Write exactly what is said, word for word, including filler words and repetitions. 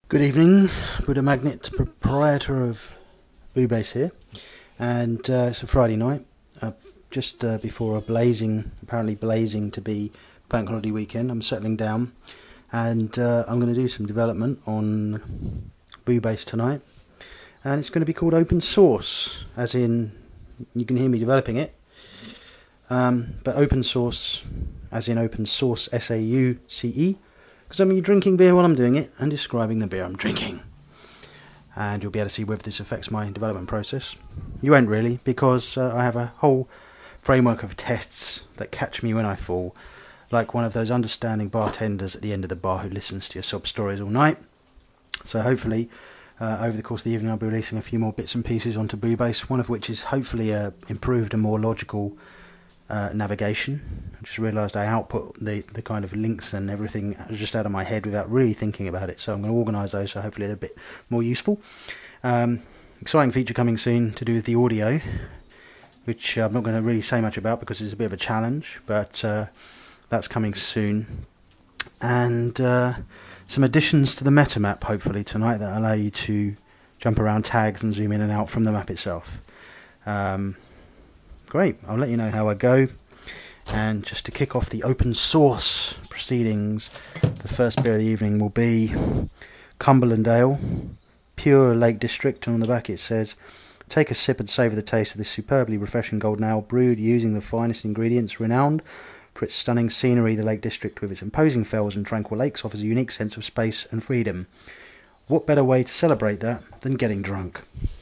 Good evening, Buddha Magnet, proprietor of Boo-Base here, and uh, it's a Friday night, uh, just uh, before a blazing, apparently blazing to be bank holiday weekend. I'm settling down, and uh, I'm going to do some development on Boo-Base tonight, and it's going to be called open source, as in, you can hear me developing it, um, but open source, as in open source, S A U C E, because I'm drinking beer while I'm doing it and describing the beer I'm drinking. And you'll be able to see whether this affects my development process. You won't really, because uh, I have a whole framework of tests that catch me when I fall, like one of those understanding bartenders at the end of the bar who listens to your sob stories all night. So hopefully, uh, over the course of the evening, I'll be releasing a few more bits and pieces onto Boo-Base, one of which is hopefully a improved and more logical Uh, navigation. I just realised I output the, the kind of links and everything just out of my head without really thinking about it, so I'm going to organise those so hopefully they're a bit more useful. Um, exciting feature coming soon to do with the audio, which I'm not going to really say much about because it's a bit of a challenge, but uh, that's coming soon. And uh, some additions to the meta map hopefully tonight that allow you to jump around tags and zoom in and out from the map itself. Um, Great, I'll let you know how I go. And just to kick off the open source proceedings, the first beer of the evening will be Cumberland Ale, Pure Lake District, and on the back it says, take a sip and savour the taste of this superbly refreshing golden ale brewed using the finest ingredients. Renowned for its stunning scenery, the Lake District with its imposing fells and tranquil lakes offers a unique sense of space and freedom. What better way to celebrate that than getting drunk?